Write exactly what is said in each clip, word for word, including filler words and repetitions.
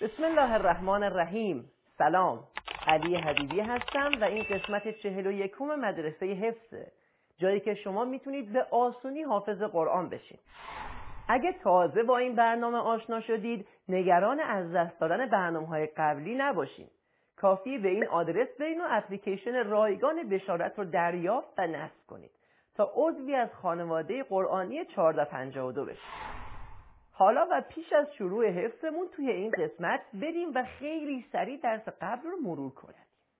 بسم الله الرحمن الرحیم. سلام، علی حبیبی هستم و این قسمت چهل و یکم مدرسه حفظه، جایی که شما میتونید به آسونی حافظ قرآن بشین. اگه تازه با این برنامه آشنا شدید، نگران از دست دادن برنامه‌های قبلی نباشین. کافی به این آدرس برین و اپلیکیشن رایگان بشارت رو دریافت و نصب کنید تا عضوی از خانواده قرآنی چهارصد و پنجاه و دو بشید. حالا و پیش از شروع حفظمون توی این قسمت بریم و خیلی سریع درس قبل رو مرور کنیم.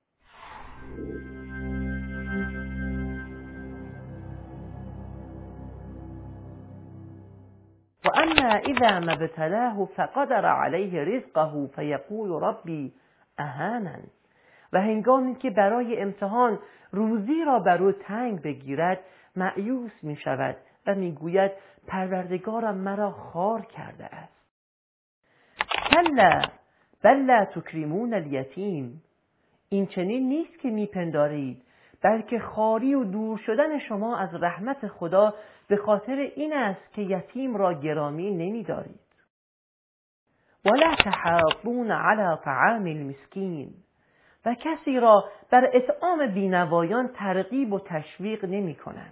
و اما اذا ما ابتلاه فقدر علیه رزقه فیقول ربی اهانن. و هنگامی که برای امتحان روزی را بر او تنگ بگیرد مایوس می شود و می گوید پروردگارم مرا خوار کرده است. کلا بل لا تکرمون الیتیم. این چنین نیست که میپندارید، بلکه خواری و دور شدن شما از رحمت خدا به خاطر این است که یتیم را گرامی نمی‌دارید. ولا تحاضون علی طعام المسکین. و کسی را بر اطعام بینوایان ترغیب و تشویق نمی کنند.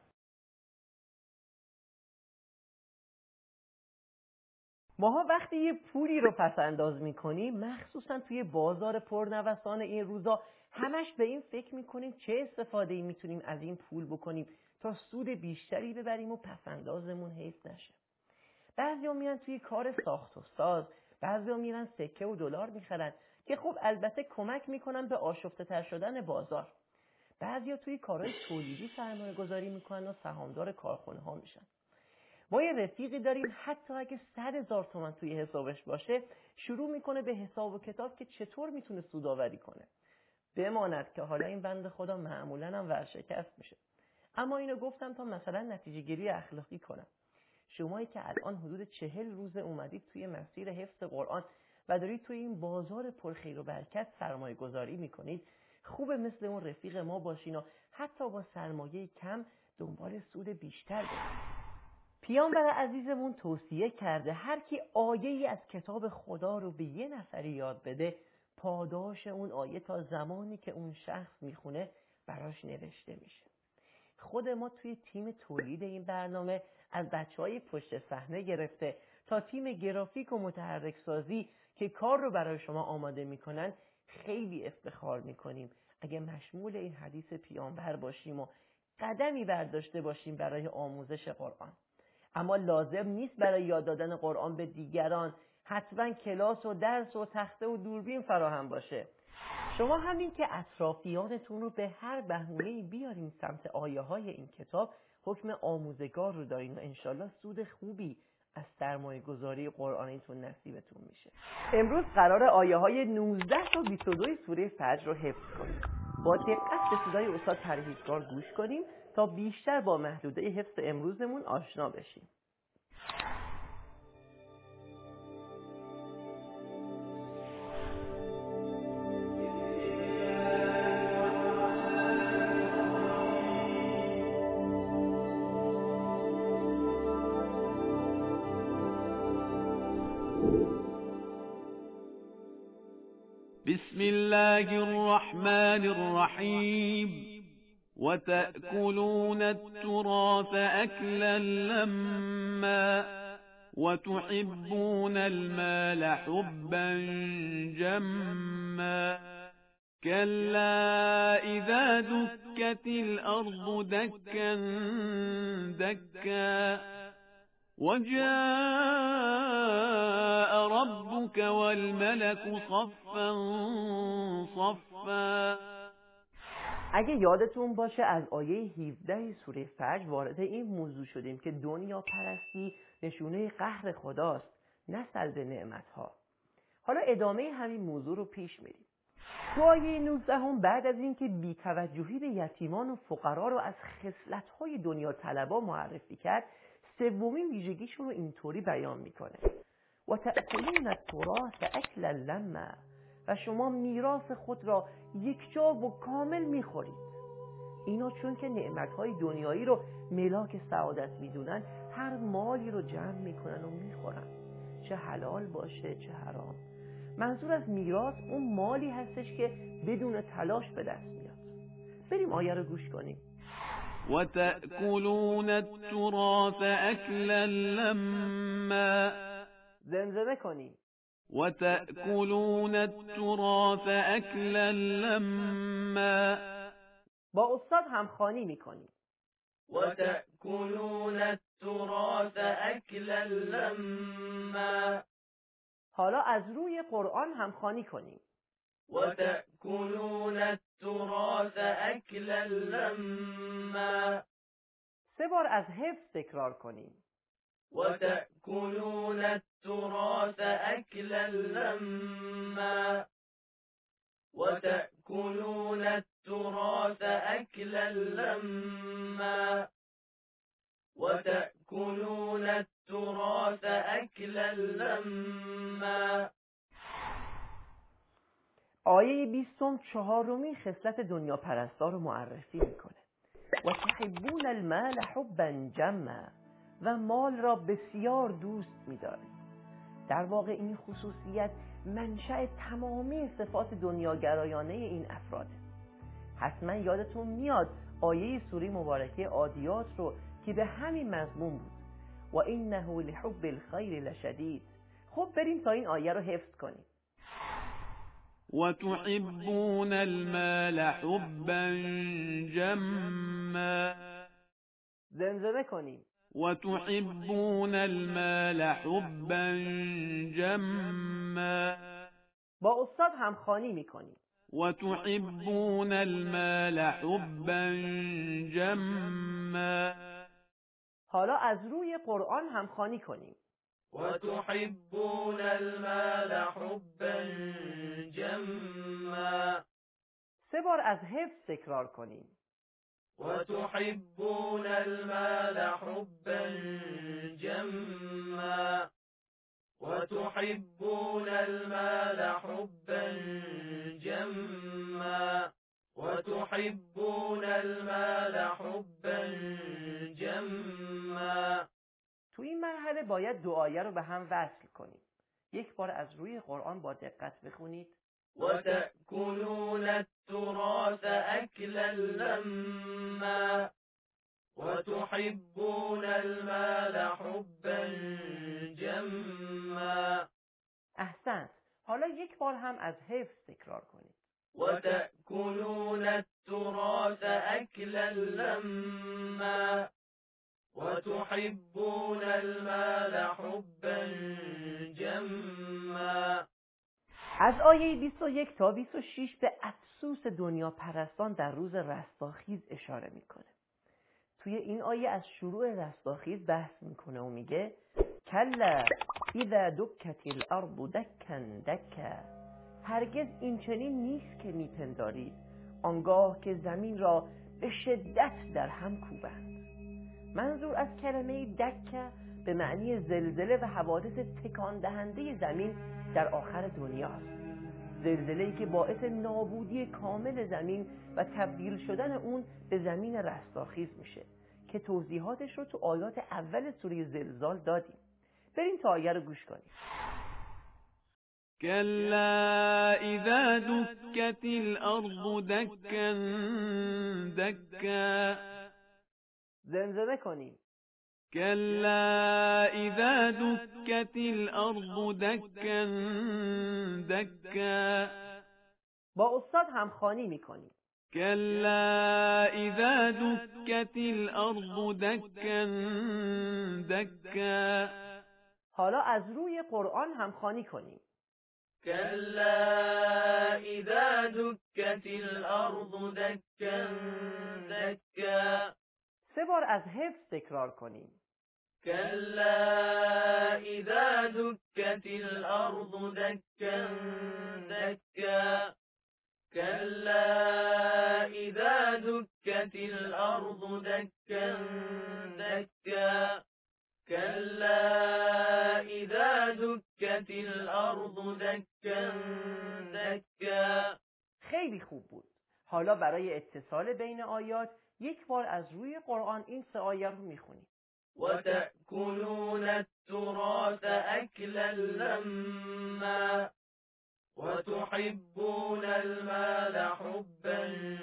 ماها وقتی یه پولی رو پس انداز می کنیم، مخصوصا توی بازار پرنوسان این روزا، همش به این فکر می کنیم چه استفاده‌ای می تونیم از این پول بکنیم تا سود بیشتری ببریم و پس اندازمون حیف نشه. بعضیا میرن توی کار ساخت و ساز، بعضیا میرن سکه و دلار میخرن که خب البته کمک میکنن به آشفته تر شدن بازار. بعضیا توی کارهای تولیدی سرمایه گذاری میکنن و سهامدار کارخونه ها میشن. ما یه رفیقی داریم حتی اگه صد هزار تومن توی حسابش باشه شروع میکنه به حساب و کتاب که چطور میتونه سودآوری کنه. بماند که حالا این بنده خدا معمولا هم ورشکست میشه. اما اینو گفتم تا مثلا نتیجه گیری اخلاقی کنم. شمایی که الان حدود چهل روز اومدید توی مسیر حفظ قرآن و دارید توی این بازار پرخیر و برکت سرمایه گذاری میکنید، خوبه مثل اون رفیق ما باشین و حتی با سرمایه کم دنبال سود بیشتر برید. پیامبر عزیزمون توصیه کرده هر کی آیه‌ای از کتاب خدا رو به یه نفری یاد بده، پاداش اون آیه تا زمانی که اون شخص میخونه براش نوشته میشه. خود ما توی تیم تولید این برنامه از بچه‌های پشت صحنه گرفته تا تیم گرافیک و متحرک سازی که کار رو برای شما آماده میکنن خیلی افتخار میکنیم اگه مشمول این حدیث پیامبر باشیم و قدمی برداشته باشیم برای آموزش قرآن. اما لازم نیست برای یاد دادن قرآن به دیگران حتما کلاس و درس و تخته و دوربین فراهم باشه. شما همین که اطرافیانتون رو به هر بهونه‌ای بیارین سمت آیه های این کتاب، حکم آموزگار رو دارین و انشالله سود خوبی از سرمایه گذاری قرآنیتون نصیبتون میشه. امروز قرار آیه های نوزده تا بیست و دو سوره فجر رو حفظ کنیم. با دقت به صدای استاد پرهیزگار گوش کنیم تا بیشتر با محدوده حفظ امروزمون آشنا بشیم. بسم الله الرحمن الرحیم. وتأكلون التراث أكلا لما وتحبون المال حبا جما كلا إذا دكت الأرض دكا دكا وجاء ربك والملك صفا صفا. اگه یادتون باشه از آیه هفده سوره فجر وارد این موضوع شدیم که دنیا پرستی نشونه قهر خداست، نه سلب نعمتها. حالا ادامه همین موضوع رو پیش میریم. تو آیه نوزده هم بعد از اینکه بی‌توجهی به یتیمان و فقرا رو از خصلت‌های دنیا طلبا معرفی کرد، سومین ویژگیش رو اینطوری بیان میکنه: و تأکلون التراث اکلا لما. و شما میراث خود را یک جا و کامل میخورید. اینا چون که نعمتهای دنیایی رو ملاک سعادت میدونن، هر مالی رو جمع میکنن و میخورن، چه حلال باشه چه حرام. منظور از میراث اون مالی هستش که بدون تلاش به دست میاد. بریم آیه رو گوش کنیم. وَتَأْكُلُونَ التُّرَاثَ أَكْلًا لَمًّا زمزمه کنیم. وَتَأْكُلُونَ التُّرَاثَ أَكْلًا لَمًّا با استاد همخوانی میکنیم. وَتَأْكُلُونَ التُّرَاثَ أَكْلًا لَمًّا حالا از روی قرآن همخوانی کنیم. وَتَأْكُلُونَ التُّرَاثَ أَكْلًا لَمًّا سه بار از حفظ تکرار کنیم. وَتَأْكُلُونَ التُّرَاثَ أَكْلًا لَمًّا وَتَأْكُلُونَ التُّرَاثَ أَكْلًا لَمًّا وَتَأْكُلُونَ التُّرَاثَ أَكْلًا لَمًّا آیه بیستم چهارمین خصلت دنیا پرستا رو معرفی میکنه. و تحبون المال حبا جما، و مال را بسیار دوست می‌دارید. در واقع این خصوصیت منشأ تمامی صفات دنیاگرایانه این افراده. حتما یادتون میاد آیه سوره مبارکه عادیات رو که به همین مضمون بود. و انه لحب الخیر لشدید. خب بریم تا این آیه رو حفظ کنیم. وَتُحِبُّونَ الْمَالَ حُبًّا جَمًّا زمزمه کنیم. وَتُحِبُّونَ الْمَالَ حُبًّا جَمًّا با استاد همخوانی میکنیم. وَتُحِبُّونَ الْمَالَ حُبًّا جَمًّا حالا از روی قرآن همخوانی کنیم. وَتُحِبُّونَ الْمَالَ حُبًّا جَمًّا سه بار از حفظ تکرار کنیم. وَتُحِبُّونَ الْمَالَ حُبًّا جَمًّا وَتُحِبُّونَ الْمَالَ حُبًّا جَمًّا وَتُحِبُّونَ الْمَالَ حُبًّا جَمًّا تو این مرحله باید دو آیه رو به هم وصل کنیم. یک بار از روی قرآن با دقت بخونید. وَتَأْكُلُونَ التُّرَاثَ أَكْلًا لَمًّا وَتُحِبُّونَ الْمَالَ حُبًّا جَمًّا احسنت. حالا یک بار هم از حفظ تکرار کنید. وَتَأْكُلُونَ التُّرَاثَ أَكْلًا لَمًّا وَتُحِبُّونَ الْمَالَ حُبًّا جَمًّا از آیه بیست و یک تا بیست و شش به افسوس دنیا پرستان در روز رستاخیز اشاره میکنه. توی این آیه از شروع رستاخیز بحث میکنه و میگه کلا اذا دکت الارض دکن دکا، هرگز این چنین نیست که میپندارید آنگاه که زمین را به شدت در هم کوبند. منظور از کلمه دکه به معنی زلزله و حوادث تکان دهنده زمین در آخر دنیاست. زلزله‌ای که باعث نابودی کامل زمین و تبدیل شدن اون به زمین رستاخیز میشه که توضیحاتش رو تو آیات اول سوره زلزال دادیم. بریم تا آیه رو گوش کنیم. كلا إذا دكت الأرض دكا دكا زمزمه کنیم. كلا إذا دكت الأرض دكا دكا با استاد همخوانی میکنیم. كلا إذا دكت الأرض دكا دكا حالا از روی قرآن همخوانی کنیم. كلا إذا دكت الأرض دكا دكا سه بار از حفظ تکرار کنیم. كلا إذا دكت الأرض دكا دكا كلا إذا دكت الأرض دكا دكا كلا إذا دكت الأرض دكا دكا خیلی خوب بود. حالا برای اتصال بین آیات یک بار از روی قرآن این سه آیه رو میخونیم. وَتَأْكُلُونَ التُّرَاثَ أَكْلًا لَمًّا وتحبون المال حبا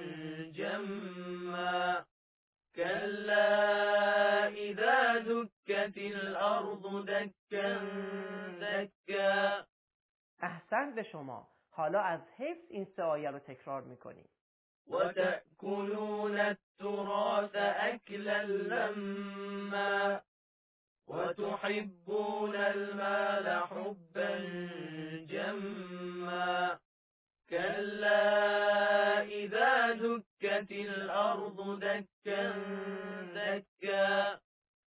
جما كلا إذا دكت الأرض دكا دكا. احسنت به شما. حالا از حفظ این سه آیه رو تکرار میکنیم. وتأكلون التراث أكلا لما وتحبون المال حبا جما كلا إذا دكت الأرض دكا دكا.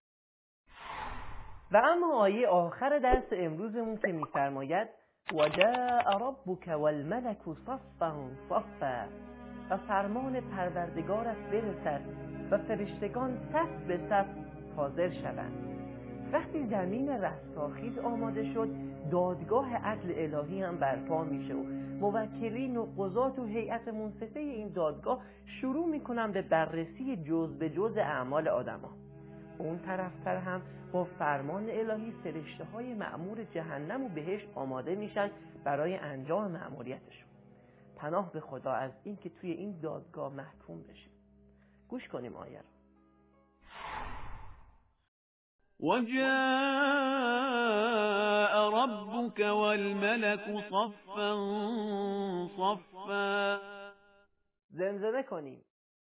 و اما آیه آخر درس امروزمون که می‌فرماید وجاء ربک والملک صفا صفا، و فرمان پروردگارت برسد و فرشتگان صف به صف حاضر شوند. وقتی زمین رستاخیز آماده شد، دادگاه عدل الهی هم برپا میشه و موکلین و قضات و هیئت منصفه این دادگاه شروع میکنن به بررسی جز به جز اعمال آدما. اون طرفتر هم با فرمان الهی فرشته های مأمور جهنم و بهشت آماده میشن برای انجام مأموریتشون. پناه به خدا از این که توی این دادگاه محکوم بشیم. گوش کنیم آیه رو. وجاء ربك والملك صفا صفا. زمزمه کنیم.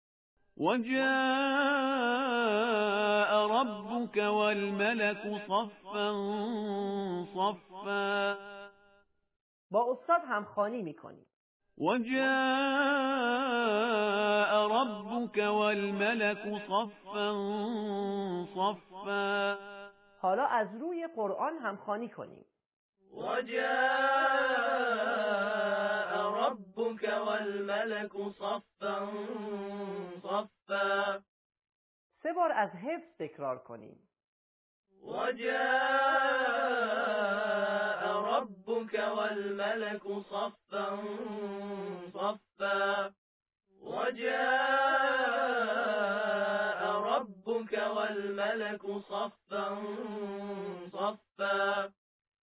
وجاء ربك والملك صفا صفا. با استاد همخوانی میکنیم. وجاء ربك والملك صفا صفا. حالا از روی قرآن همخوانی کنیم. وجاء ربك والملك صفا صفا. سه بار از حفظ تکرار کنیم. وجاء ربك والملك صفا صفا. وجاء ربك والملك صفا صفا.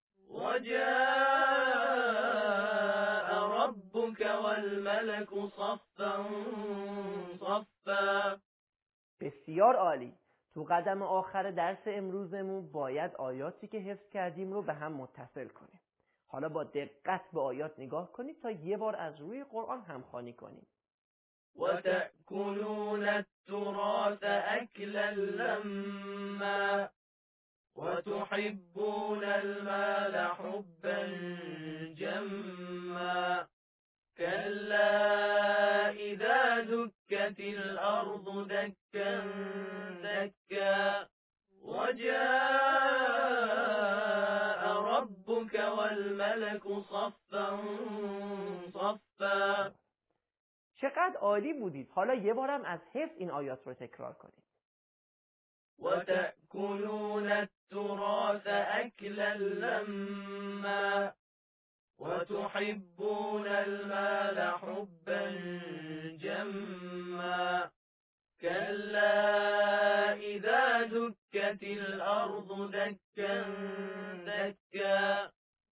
وجاء ربك والملك صفا صفا. بسیار عالی. تو قدم آخر درس امروزمون باید آیاتی که حفظ کردیم رو به هم متصل کنیم. حالا با دقت به آیات نگاه کنید تا یه بار از روی قرآن همخوانی کنیم. وتأكلون التراث أكلا لما وتحبون المال حبا جما كلا إذا دكت الأرض دكا دكا وجاء ربك والملك صفا صفا. چقدر عالی بودید. حالا یه بارم از حفظ این آیات رو تکرار کنید. وتأكلون التراث أكلا لما وتحبون المال حبا جما كلا إذا دكت الأرض دكا دكا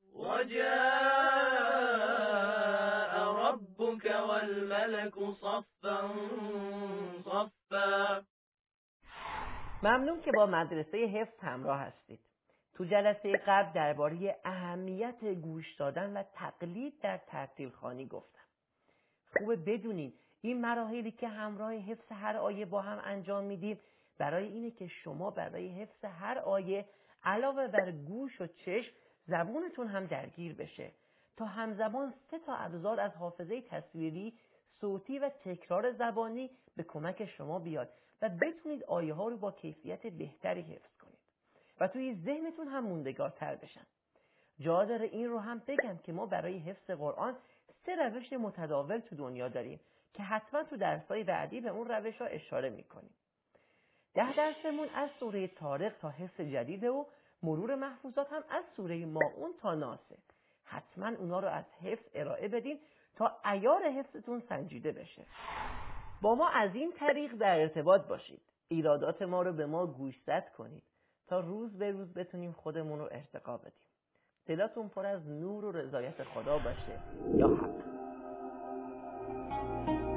وجاء ربك والملك صفا صفا. ممنون که با مدرسه حفظ همراه هستید. تو جلسه قبل درباره اهمیت گوش دادن و تقلید در ترتیل خوانی گفتم. خوبه بدونید این مراحلی که همراه حفظ هر آیه با هم انجام میدیم برای اینه که شما برای حفظ هر آیه علاوه بر گوش و چشم زبونتون هم درگیر بشه تا همزمان سه تا ابزار از حافظه تصویری، صوتی و تکرار زبانی به کمک شما بیاد و بتونید آیه ها رو با کیفیت بهتری حفظ کنید و توی ذهنتون هم موندگارتر بشن. جا داره این رو هم بگم که ما برای حفظ قرآن سه روش متداول تو دنیا داریم که حتما تو درس‌های بعدی به اون روش ها اشاره میکنیم. ده درسمون از سوره طارق تا حفظ جدیده و مرور محفوظات هم از سوره ماعون تا ناسه. حتما اونا رو از حفظ ارائه بدین تا عیار حفظتون سنجیده بشه. با ما از این طریق در ارتباط باشید. ایرادات ما رو به ما گوشزد کنید تا روز به روز بتونیم خودمون رو ارتقا بدیم. دلاتون پر از نور و رضایت خدا باشه. یا حق.